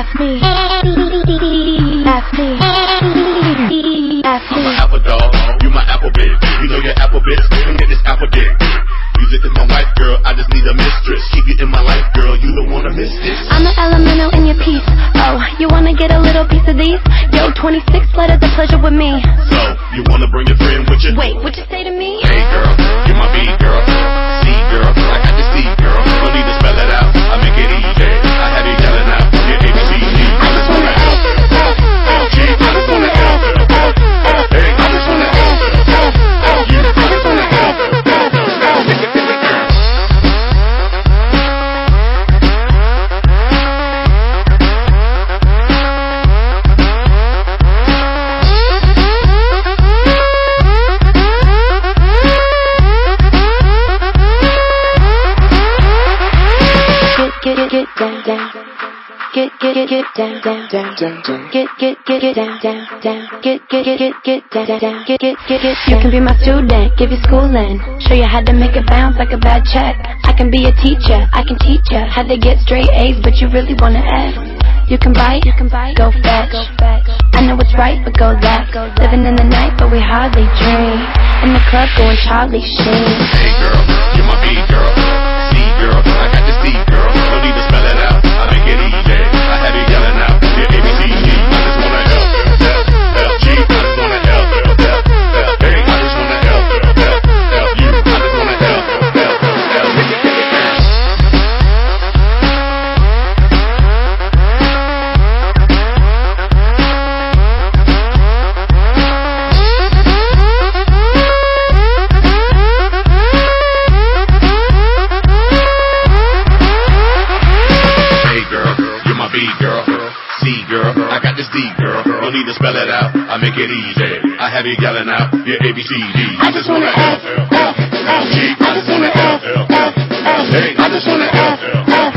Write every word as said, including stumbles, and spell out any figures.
F me. F me. F me. I'm an apple dog, you my apple bitch. You know your apple bitch, come get this apple dick. Music is my wife, girl, I just need a mistress. Keep you in my life, girl, you don't wanna miss this. I'm an elemental in your piece. Oh, you wanna get a little piece of these? Yo, twenty-six letters of pleasure with me. So, you wanna bring your friend with you? Wait, what you say to me? Hey girl, you my B girl. C girl, I got this D girl. Don't need to spell it out, I make it easy. I have you yelling out, your A B C D. I just wanna L, L, L, G. I just wanna L, L, L, L, hey. I just wanna L, L, L, U. I just wanna L, L, L, take it, take it, girl. Get get down down. Get get get get down down down down. Get get get get down down down. Get get get get get down down down. Get get get get. You can be my student, give you schooling, show you how to make it bounce like a bad check. I can be a teacher, I can teach you how to get straight A's, but you really wanna F. You can bite, you can bite, go fetch. I know it's right, but go left. Living in the night, but we hardly dream. In the club, going Charlie Sheen. Hey girl, you my B girl. C girl, I got this D girl. Don't need to spell it out, I make it easy. I have you yelling out, your A B C D. I just wanna L, L, L, G. I just wanna L, L, L, L, hey. I just wanna L, L, L, L, U. I just wanna L, L, L, L, take it, take it, girl. Girl, C girl, I got this D girl. Don't need to spell it out, I make it easy. I have you yelling out your A B C D. I just wanna L, L, L, G. I just wanna L, L, L, L, hey. I just wanna L, L, L.